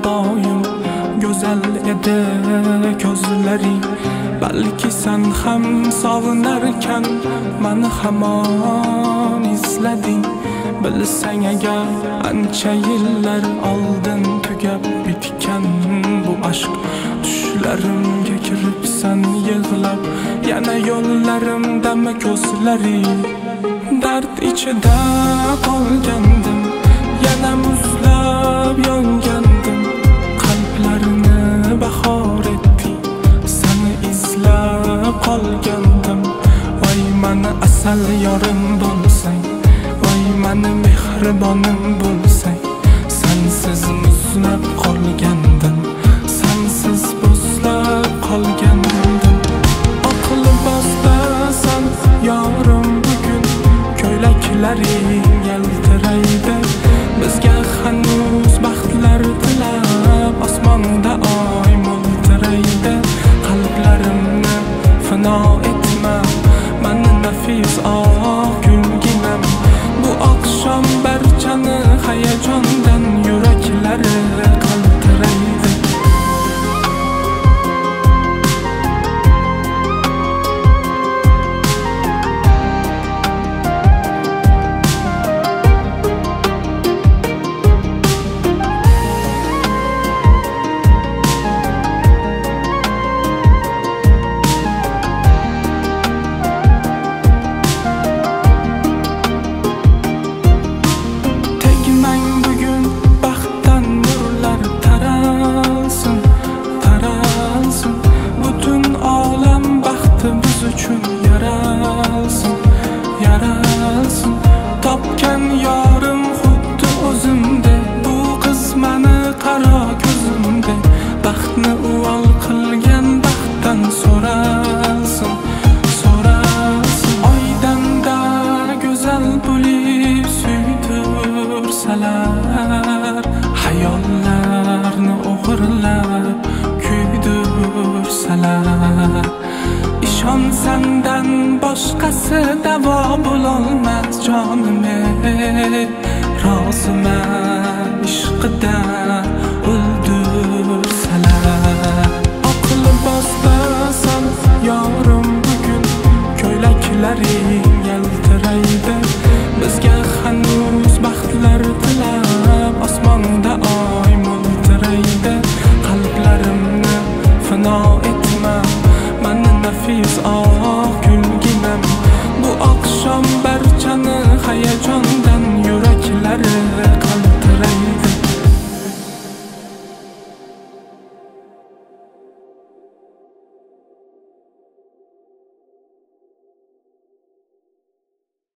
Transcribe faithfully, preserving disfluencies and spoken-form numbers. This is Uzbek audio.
doim go'zal edi ko'zlaring. Balki sen ham sog'inarkan meni hamon izlading. Bilsang agar ancha yillar oldin tugab bitgan bu aşk. Tushlarimga kiribsan yig'lab, yana yo'llarimdami ko'zlaring. Dard ichida qolgandim, yana muzlab yongandim. Qalblarni bahor etding, seni izlab qolgandim. Voy meni asal yorim bo'lsang, voy meni mehribonim bo'lsang. Sensiz muzlab qolgandim, sensiz bo'zlab qolgandim. Oq libostasan yorim bugun, ko'ylaklaring yaltiraydi. Bizga hanuz baxtlar tilab, osmonda oy mo'ltiraydi. Qalblarimni fino etma, meni nafis oq gulginam. Bu oqshom barchani hayajondan yuraklari qaltiraydi. Uchun yaralsın, yaralsın. Topgan yorim xuddi o'zimda, bu qiz meni qaro ko'zimda. Baxtni uvol qilgan baxtdan so'ralsın, so'ralsın. Oydanda go'zal bo'lib suydirsalar, hayollarni o'g'irlab kuydirsalar. İşon senden boshqasi davo bo'lolmas jonime. Roziman ishqidan o'ldirsalar. Oq libostasan yorim bugun, ko'ylaklaring